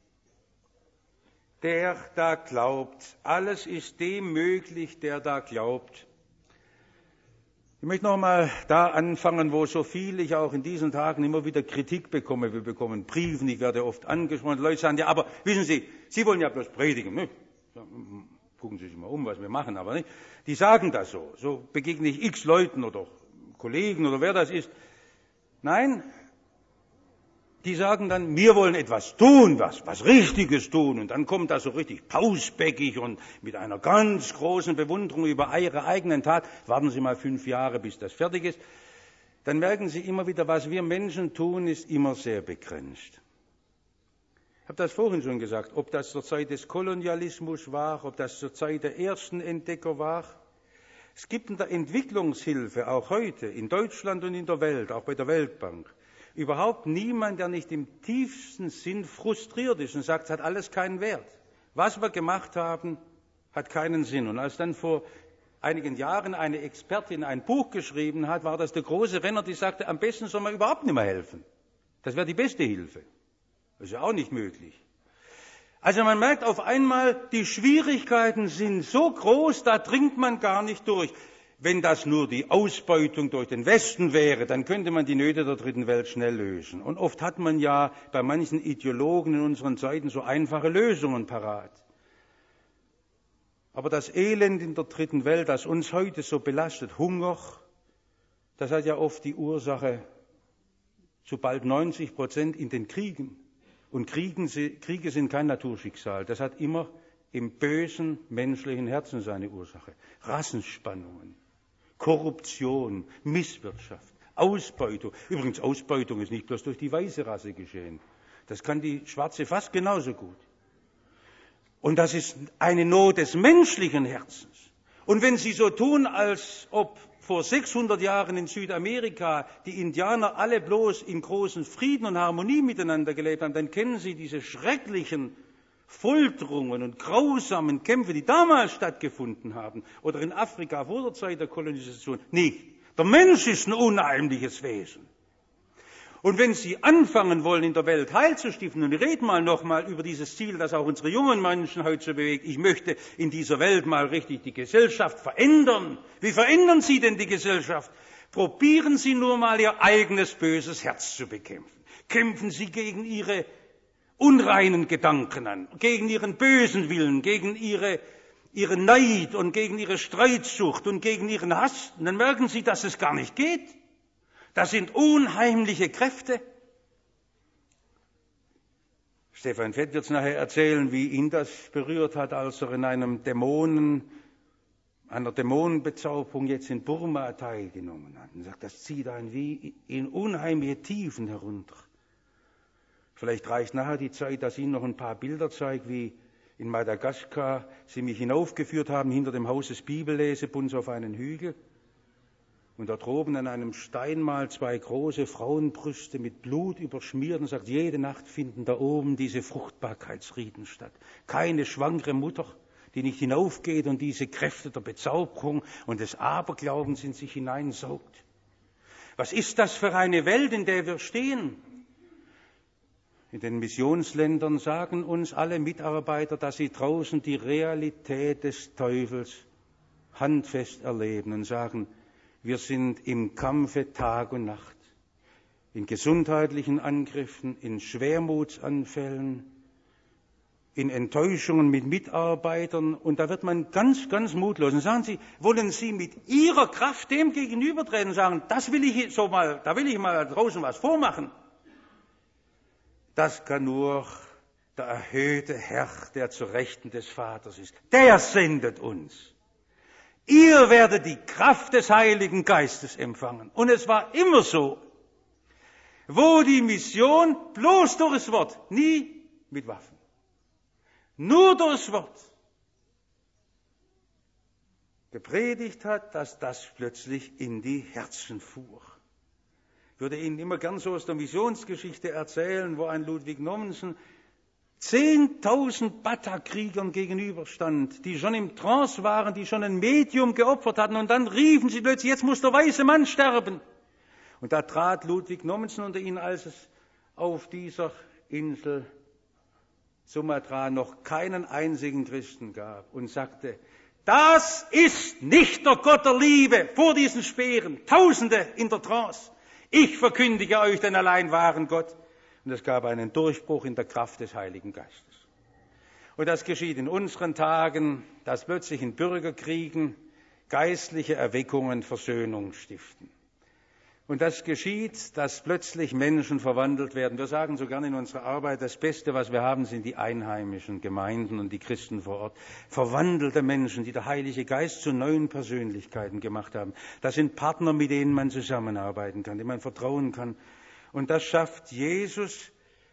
der da glaubt. Alles ist dem möglich, der da glaubt. Ich möchte noch mal da anfangen, wo so viel ich auch in diesen Tagen immer wieder Kritik bekomme. Wir bekommen Briefen, ich werde oft angesprochen. Leute sagen, ja, aber wissen Sie, Sie wollen ja bloß predigen. Ne? Gucken Sie sich mal um, was wir machen, aber nicht. Die sagen das so. So begegne ich x Leuten oder Kollegen oder wer das ist. Nein, die sagen dann, wir wollen etwas tun, was, was Richtiges tun. Und dann kommt das so richtig pausbäckig und mit einer ganz großen Bewunderung über ihre eigenen Tat. Warten Sie mal fünf Jahre, bis das fertig ist. dann merken Sie immer wieder, was wir Menschen tun, ist immer sehr begrenzt. Ich habe das vorhin schon gesagt, ob das zur Zeit des Kolonialismus war, ob das zur Zeit der ersten Entdecker war. Es gibt in der Entwicklungshilfe auch heute in Deutschland und in der Welt, auch bei der Weltbank, überhaupt niemand, der nicht im tiefsten Sinn frustriert ist und sagt, es hat alles keinen Wert. Was wir gemacht haben, hat keinen Sinn. Und als dann vor einigen Jahren eine Expertin ein Buch geschrieben hat, war das der große Renner, die sagte, am besten soll man überhaupt nicht mehr helfen. Das wäre die beste Hilfe. Das ist ja auch nicht möglich. Also man merkt auf einmal, die Schwierigkeiten sind so groß, da dringt man gar nicht durch. Wenn das nur die Ausbeutung durch den Westen wäre, dann könnte man die Nöte der dritten Welt schnell lösen. Und oft hat man ja bei manchen Ideologen in unseren Zeiten so einfache Lösungen parat. Aber das Elend in der dritten Welt, das uns heute so belastet, Hunger, das hat ja oft die Ursache zu bald neunzig Prozent in den Kriegen. Und Kriegen, Kriege sind kein Naturschicksal. Das hat immer im bösen menschlichen Herzen seine Ursache. Rassenspannungen, Korruption, Misswirtschaft, Ausbeutung. Übrigens, Ausbeutung ist nicht bloß durch die weiße Rasse geschehen. Das kann die schwarze fast genauso gut. Und das ist eine Not des menschlichen Herzens. Und wenn Sie so tun, als ob vor sechshundert Jahren in Südamerika die Indianer alle bloß in großen Frieden und Harmonie miteinander gelebt haben, dann kennen Sie diese schrecklichen Folterungen und grausamen Kämpfe, die damals stattgefunden haben, oder in Afrika vor der Zeit der Kolonisation, nicht. Der Mensch ist ein unheimliches Wesen. Und wenn Sie anfangen wollen, in der Welt Heil zu stiften, und ich rede mal nochmal über dieses Ziel, das auch unsere jungen Menschen heute so bewegt, ich möchte in dieser Welt mal richtig die Gesellschaft verändern. Wie verändern Sie denn die Gesellschaft? Probieren Sie nur mal Ihr eigenes böses Herz zu bekämpfen. Kämpfen Sie gegen Ihre unreinen Gedanken an, gegen Ihren bösen Willen, gegen Ihre, Ihren Neid und gegen Ihre Streitsucht und gegen Ihren Hass. Und dann merken Sie, dass es gar nicht geht. Das sind unheimliche Kräfte. Stefan Fett wird es nachher erzählen, wie ihn das berührt hat, als er in einem Dämonen, einer Dämonenbezauberung jetzt in Burma teilgenommen hat. Und sagt, das zieht einen wie in unheimliche Tiefen herunter. Vielleicht reicht nachher die Zeit, dass ich Ihnen noch ein paar Bilder zeige, wie in Madagaskar Sie mich hinaufgeführt haben, hinter dem Haus des Bibellesebunds auf einen Hügel. Und dort oben an einem Steinmal zwei große Frauenbrüste mit Blut überschmiert und sagt, jede Nacht finden da oben diese Fruchtbarkeitsriten statt. Keine schwangere Mutter, die nicht hinaufgeht und diese Kräfte der Bezauberung und des Aberglaubens in sich hineinsaugt. Was ist das für eine Welt, in der wir stehen? In den Missionsländern sagen uns alle Mitarbeiter, dass sie draußen die Realität des Teufels handfest erleben und sagen, wir sind im Kampfe Tag und Nacht, in gesundheitlichen Angriffen, in Schwermutsanfällen, in Enttäuschungen mit Mitarbeitern. Und da wird man ganz, ganz mutlos. Und sagen Sie, wollen Sie mit Ihrer Kraft dem gegenübertreten und sagen, das will ich so mal, da will ich mal draußen was vormachen? Das kann nur der erhöhte Herr, der zur Rechten des Vaters ist. Der sendet uns. Ihr werdet die Kraft des Heiligen Geistes empfangen. Und es war immer so, wo die Mission bloß durchs Wort, nie mit Waffen, nur durchs Wort gepredigt hat, dass das plötzlich in die Herzen fuhr. Ich würde Ihnen immer gern so aus der Missionsgeschichte erzählen, wo ein Ludwig Nommensen zehntausend Bata-Kriegern gegenüberstand, die schon im Trance waren, die schon ein Medium geopfert hatten, und dann riefen sie plötzlich, jetzt muss der weiße Mann sterben. Und da trat Ludwig Nommensen unter ihnen, als es auf dieser Insel Sumatra noch keinen einzigen Christen gab, und sagte, das ist nicht der Gott der Liebe vor diesen Speeren, Tausende in der Trance. Ich verkündige euch den allein wahren Gott. Und es gab einen Durchbruch in der Kraft des Heiligen Geistes. Und das geschieht in unseren Tagen, dass plötzlich in Bürgerkriegen geistliche Erweckungen Versöhnung stiften. Und das geschieht, dass plötzlich Menschen verwandelt werden. Wir sagen so gerne in unserer Arbeit, das Beste, was wir haben, sind die einheimischen Gemeinden und die Christen vor Ort. Verwandelte Menschen, die der Heilige Geist zu neuen Persönlichkeiten gemacht haben. Das sind Partner, mit denen man zusammenarbeiten kann, denen man vertrauen kann. Und das schafft Jesus.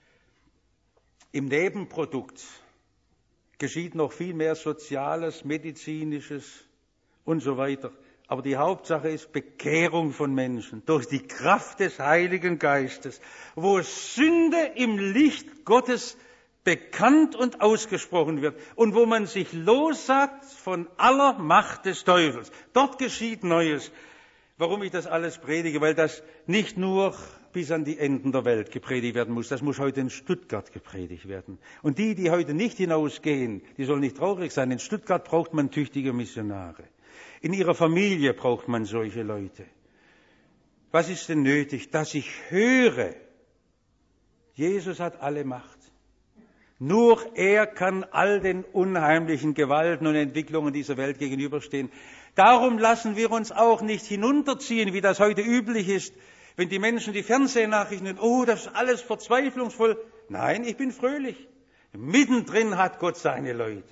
Im Nebenprodukt geschieht noch viel mehr Soziales, Medizinisches und so weiter. Aber die Hauptsache ist Bekehrung von Menschen durch die Kraft des Heiligen Geistes, wo Sünde im Licht Gottes bekannt und ausgesprochen wird und wo man sich lossagt von aller Macht des Teufels. Dort geschieht Neues. Warum ich das alles predige? Weil das nicht nur bis an die Enden der Welt gepredigt werden muss. Das muss heute in Stuttgart gepredigt werden. Und die, die heute nicht hinausgehen, die sollen nicht traurig sein. In Stuttgart braucht man tüchtige Missionare. In ihrer Familie braucht man solche Leute. Was ist denn nötig? Dass ich höre, Jesus hat alle Macht. Nur er kann all den unheimlichen Gewalten und Entwicklungen dieser Welt gegenüberstehen. Darum lassen wir uns auch nicht hinunterziehen, wie das heute üblich ist, wenn die Menschen die Fernsehnachrichten hören, oh, das ist alles verzweiflungsvoll. Nein, ich bin fröhlich. Mittendrin hat Gott seine Leute.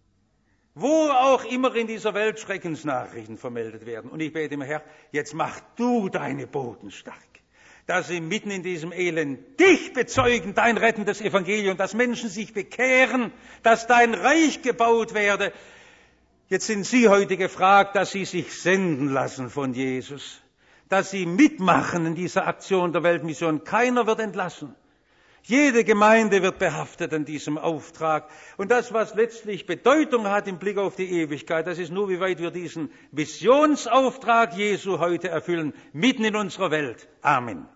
Wo auch immer in dieser Welt Schreckensnachrichten vermeldet werden. Und ich bete mir, Herr, jetzt mach du deine Boten stark, dass sie mitten in diesem Elend dich bezeugen, dein rettendes Evangelium, dass Menschen sich bekehren, dass dein Reich gebaut werde. Jetzt sind Sie heute gefragt, dass Sie sich senden lassen von Jesus, dass Sie mitmachen in dieser Aktion der Weltmission. Keiner wird entlassen. Jede Gemeinde wird behaftet an diesem Auftrag. Und das, was letztlich Bedeutung hat im Blick auf die Ewigkeit, das ist nur, wie weit wir diesen Missionsauftrag Jesu heute erfüllen, mitten in unserer Welt. Amen.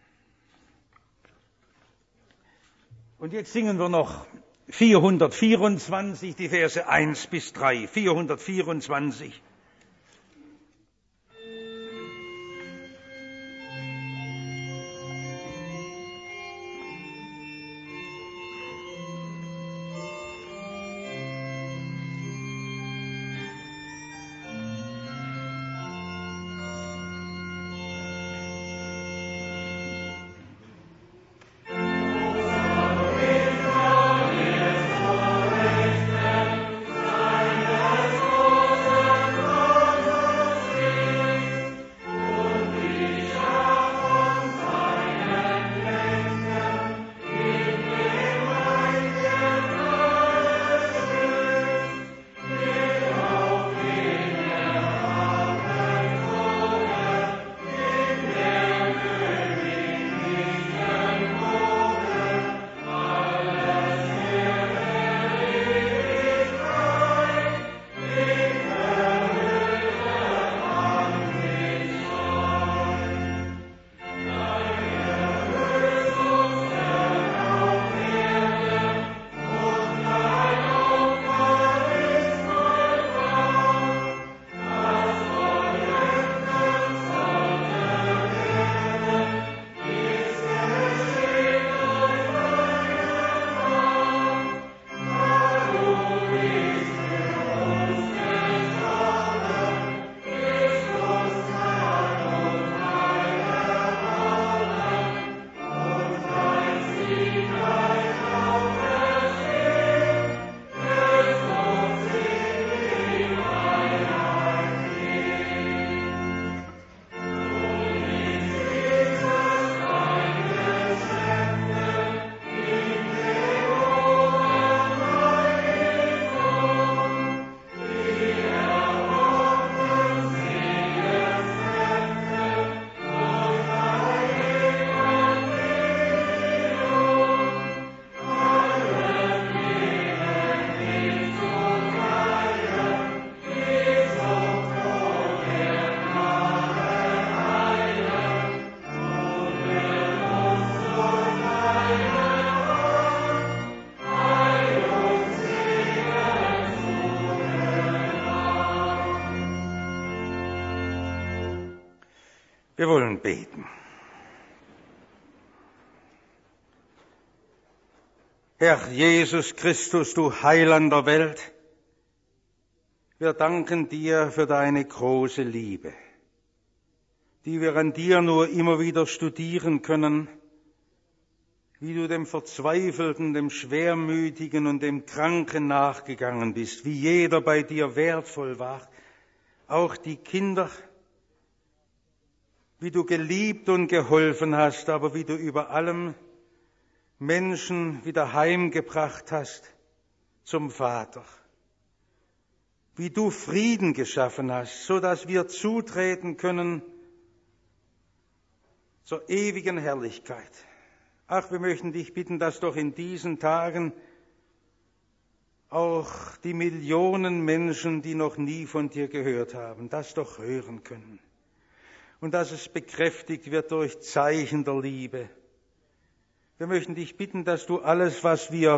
Und jetzt singen wir noch vierhundertvierundzwanzig, die Verse eins bis drei. vierhundertvierundzwanzig. Wir wollen beten. Herr Jesus Christus, du Heiland der Welt, wir danken dir für deine große Liebe. die wir an dir nur immer wieder studieren können, wie du dem Verzweifelten, dem Schwermütigen und dem Kranken nachgegangen bist, wie jeder bei dir wertvoll war, auch die Kinder, wie du geliebt und geholfen hast, aber wie du über allem Menschen wieder heimgebracht hast zum Vater. Wie du Frieden geschaffen hast, so dass wir zutreten können zur ewigen Herrlichkeit. Ach, wir möchten dich bitten, dass doch in diesen Tagen auch die Millionen Menschen, die noch nie von dir gehört haben, das doch hören können. Und dass es bekräftigt wird durch Zeichen der Liebe. Wir möchten dich bitten, dass du alles, was wir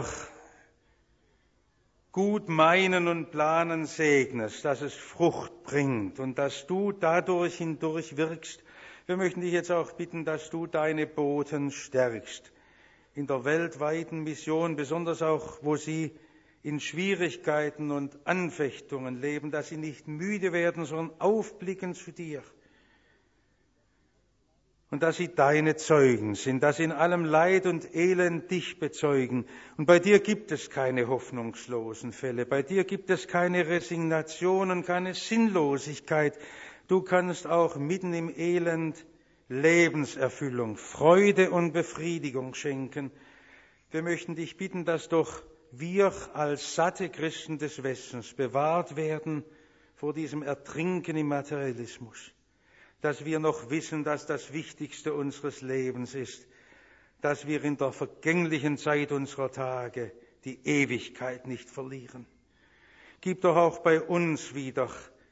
gut meinen und planen, segnest, dass es Frucht bringt und dass du dadurch hindurch wirkst. Wir möchten dich jetzt auch bitten, dass du deine Boten stärkst in der weltweiten Mission, besonders auch, wo sie in Schwierigkeiten und Anfechtungen leben, dass sie nicht müde werden, sondern aufblicken zu dir. Und dass sie deine Zeugen sind, dass sie in allem Leid und Elend dich bezeugen. Und bei dir gibt es keine hoffnungslosen Fälle, bei dir gibt es keine Resignation und keine Sinnlosigkeit. Du kannst auch mitten im Elend Lebenserfüllung, Freude und Befriedigung schenken. Wir möchten dich bitten, dass doch wir als satte Christen des Westens bewahrt werden vor diesem Ertrinken im Materialismus. Dass wir noch wissen, dass das Wichtigste unseres Lebens ist, dass wir in der vergänglichen Zeit unserer Tage die Ewigkeit nicht verlieren. Gib doch auch bei uns wieder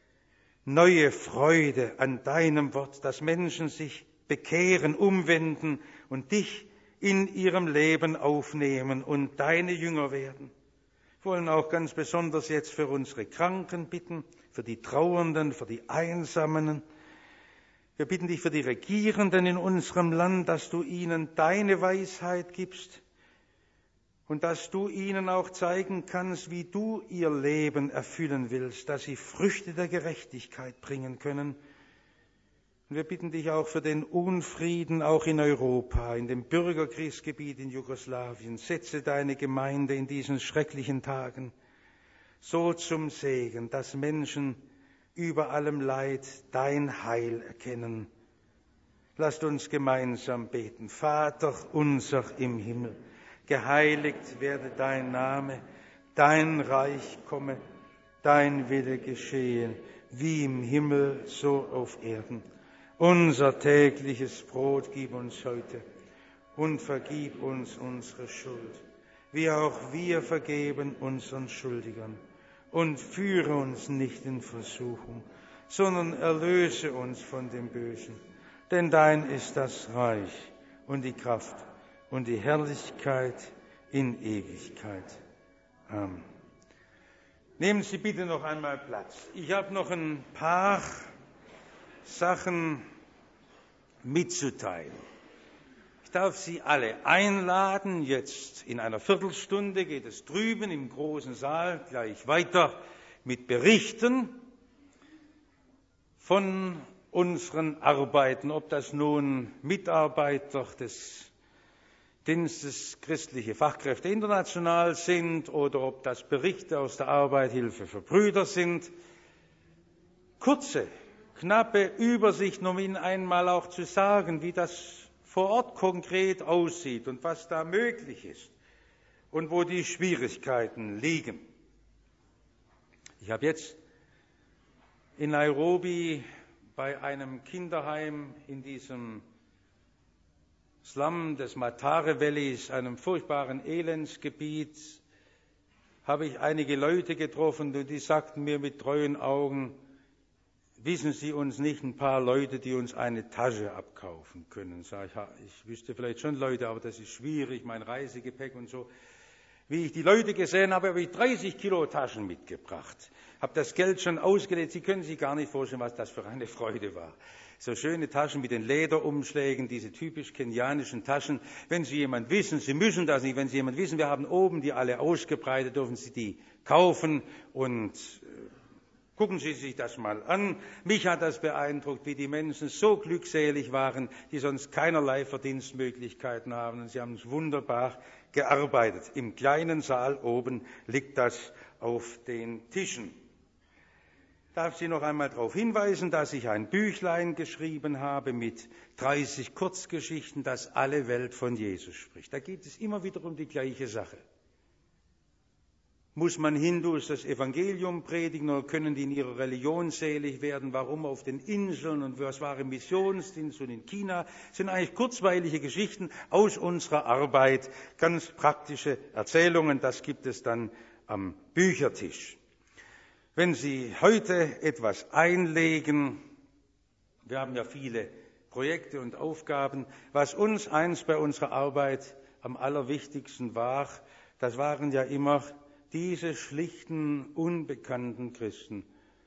neue Freude an deinem Wort, dass Menschen sich bekehren, umwenden und dich in ihrem Leben aufnehmen und deine Jünger werden. Wir wollen auch ganz besonders jetzt für unsere Kranken bitten, für die Trauernden, für die Einsamen. Wir bitten dich für die Regierenden in unserem Land, dass du ihnen deine Weisheit gibst und dass du ihnen auch zeigen kannst, wie du ihr Leben erfüllen willst, dass sie Früchte der Gerechtigkeit bringen können. Und wir bitten dich auch für den Unfrieden, auch in Europa, in dem Bürgerkriegsgebiet in Jugoslawien. Setze deine Gemeinde in diesen schrecklichen Tagen so zum Segen, dass Menschen über allem Leid dein Heil erkennen. Lasst uns gemeinsam beten. Vater unser im Himmel, geheiligt werde dein Name, dein Reich komme, dein Wille geschehe, wie im Himmel, so auf Erden. Unser tägliches Brot gib uns heute und vergib uns unsere Schuld, wie auch wir vergeben unseren Schuldigern. Und führe uns nicht in Versuchung, sondern erlöse uns von dem Bösen. Denn dein ist das Reich und die Kraft und die Herrlichkeit in Ewigkeit. Amen. Nehmen Sie bitte noch einmal Platz. Ich habe noch ein paar Sachen mitzuteilen. Ich darf Sie alle einladen. Jetzt in einer Viertelstunde geht es drüben im großen Saal gleich weiter mit Berichten von unseren Arbeiten, ob das nun Mitarbeiter des Dienstes Christliche Fachkräfte International sind oder ob das Berichte aus der Arbeit Hilfe für Brüder sind. Kurze, knappe Übersicht, um Ihnen einmal auch zu sagen, wie das vor Ort konkret aussieht und was da möglich ist und wo die Schwierigkeiten liegen. Ich habe jetzt in Nairobi bei einem Kinderheim in diesem Slum des Mathare Valleys, einem furchtbaren Elendsgebiet, habe ich einige Leute getroffen und die sagten mir mit treuen Augen, wissen Sie uns nicht ein paar Leute, die uns eine Tasche abkaufen können? Sag ich, ja, ich wüsste vielleicht schon Leute, aber das ist schwierig, mein Reisegepäck und so. Wie ich die Leute gesehen habe, habe ich dreißig Kilo Taschen mitgebracht. Habe das Geld schon ausgelegt. Sie können sich gar nicht vorstellen, was das für eine Freude war. So schöne Taschen mit den Lederumschlägen, diese typisch kenianischen Taschen. Wenn Sie jemand wissen, Sie müssen das nicht, wenn Sie jemand wissen, wir haben oben die alle ausgebreitet, dürfen Sie die kaufen und Gucken Sie sich das mal an. Mich hat das beeindruckt, wie die Menschen so glückselig waren, die sonst keinerlei Verdienstmöglichkeiten haben. Und sie haben es wunderbar gearbeitet. Im kleinen Saal oben liegt das auf den Tischen. Ich darf Sie noch einmal darauf hinweisen, dass ich ein Büchlein geschrieben habe mit dreißig Kurzgeschichten, das alle Welt von Jesus spricht. Da geht es immer wieder um die gleiche Sache. Muss man Hindus das Evangelium predigen oder können die in ihrer Religion selig werden? Warum auf den Inseln und was war im Missionsdienst und in China? Das sind eigentlich kurzweilige Geschichten aus unserer Arbeit, ganz praktische Erzählungen. Das gibt es dann am Büchertisch. Wenn Sie heute etwas einlegen, wir haben ja viele Projekte und Aufgaben, was uns einst bei unserer Arbeit am allerwichtigsten war, das waren ja immer diese schlichten, unbekannten Christen.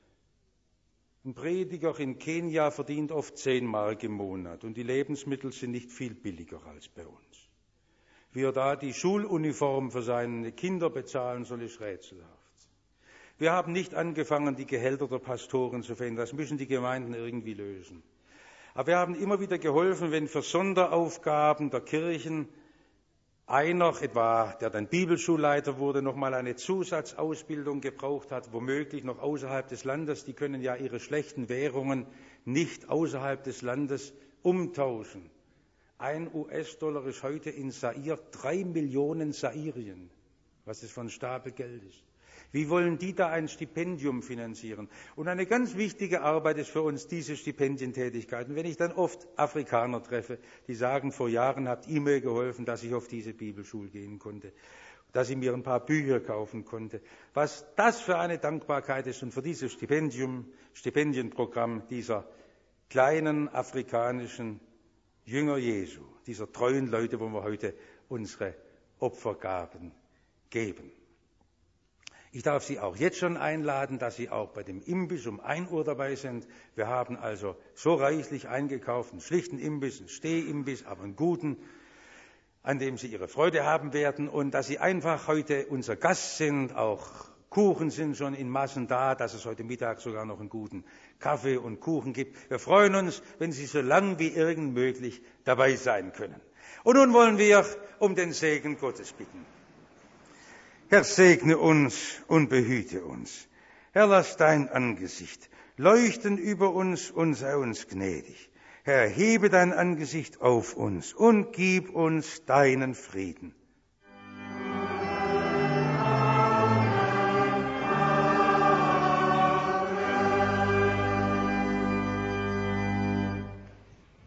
Ein Prediger in Kenia verdient oft zehn Mark im Monat und die Lebensmittel sind nicht viel billiger als bei uns. Wie er da die Schuluniform für seine Kinder bezahlen soll, ist rätselhaft. Wir haben nicht angefangen, die Gehälter der Pastoren zu verändern. Das müssen die Gemeinden irgendwie lösen. Aber wir haben immer wieder geholfen, wenn für Sonderaufgaben der Kirchen einer, etwa der dann Bibelschulleiter wurde, noch mal eine Zusatzausbildung gebraucht hat, womöglich noch außerhalb des Landes. Die können ja ihre schlechten Währungen nicht außerhalb des Landes umtauschen. Ein U S-Dollar ist heute in Zaire drei Millionen Zairien, was das für ein Stapel Geld ist. Wie wollen die da ein Stipendium finanzieren? Und eine ganz wichtige Arbeit ist für uns diese Stipendientätigkeiten. Wenn ich dann oft Afrikaner treffe, die sagen, vor Jahren habt ihr mir geholfen, dass ich auf diese Bibelschule gehen konnte, dass ich mir ein paar Bücher kaufen konnte. Was das für eine Dankbarkeit ist und für dieses Stipendium, Stipendienprogramm dieser kleinen afrikanischen Jünger Jesu, dieser treuen Leute, wo wir heute unsere Opfergaben geben. Ich darf Sie auch jetzt schon einladen, dass Sie auch bei dem Imbiss um ein Uhr dabei sind. Wir haben also so reichlich eingekauft, einen schlichten Imbiss, einen Stehimbiss, aber einen guten, an dem Sie Ihre Freude haben werden. Und dass Sie einfach heute unser Gast sind, auch Kuchen sind schon in Massen da, dass es heute Mittag sogar noch einen guten Kaffee und Kuchen gibt. Wir freuen uns, wenn Sie so lang wie irgend möglich dabei sein können. Und nun wollen wir um den Segen Gottes bitten. Herr, segne uns und behüte uns. Herr, lass dein Angesicht leuchten über uns und sei uns gnädig. Herr, hebe dein Angesicht auf uns und gib uns deinen Frieden.